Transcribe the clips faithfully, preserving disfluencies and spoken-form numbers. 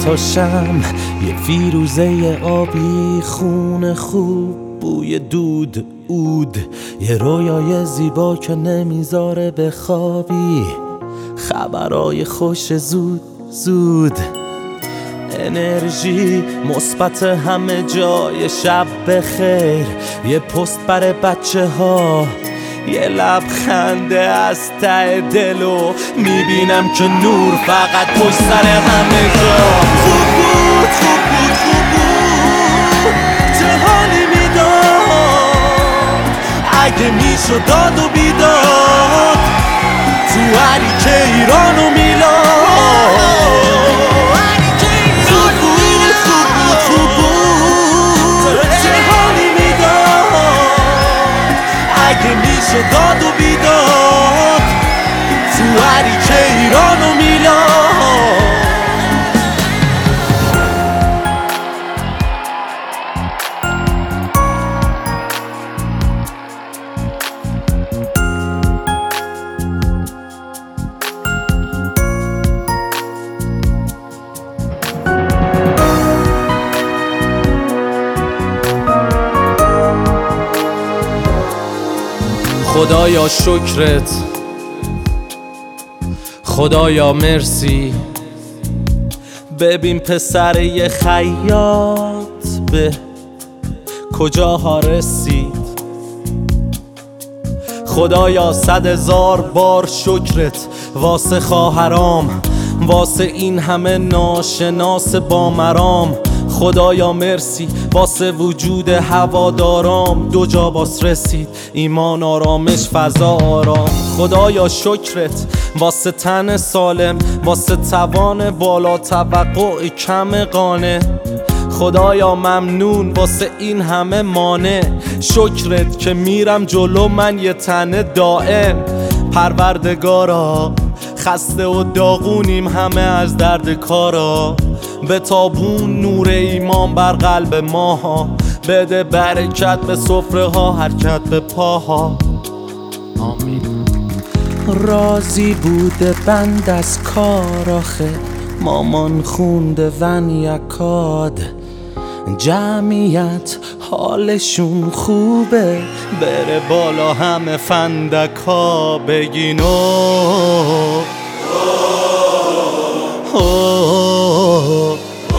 تا شم، یه فیروزه آبی، خون خوب، بوی دود عود، یه رویای زیبا که نمیذاره بخوابی، خبرای خوش زود زود، انرژی مثبت همه جای، شب بخیر، یه پست برای بچه ها، یه لبخنده از ته دلو میبینم که نور فقط پشت سر همه جا. خوب بود خوب بود خوب بود، چه حالی میداد اگه میشد داد و بیداد تو هری که ایران و میلاد. خوب بود خوب بود خوب بود، چه حالی میداد اگه میشد داد و بیداد تو هری که ایران و میلاد. خدایا شکرت، خدایا مرسی، ببین پسر یه خیاط به کجاها رسید. خدایا صد هزار بار شکرت واسه خواهرام، واسه این همه ناشناس با مرام. خدایا مرسی واسه وجود هوادارام، دو جا باس رسید ایمان آرامش فضا آرام. خدایا شکرت واسه تن سالم، واسه توان بالا توقع کم قانه. خدایا ممنون واسه این همه مانع، شکرت که میرم جلو من یه تنه دائم. پروردگارا خسته و داغونیم همه از درد کارا، به تابون نور ایمان بر قلب ماها، بده برکت به سفره ها حرکت به پاها. آمین. راضی بوده بند از کار آخه، مامان خونده ون یکاد، جمعیت حالشون خوبه، بره بالا همه فندکا بگین اوه اوه.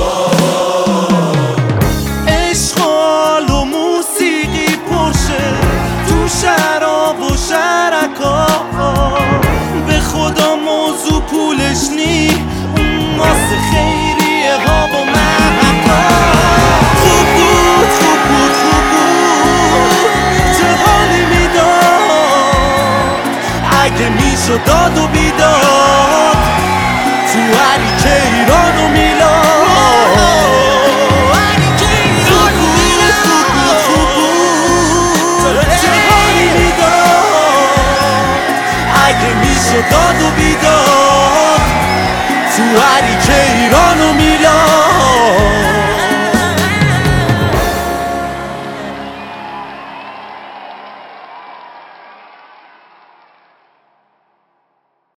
عشقال و موسیقی پرشه تو شراب و شرکا، به خدا موضوع پولش نی، واسه خیریه ها و محکا. خوب بود خوب بود خوب بود، چه حالی میداد اگه میشد داد و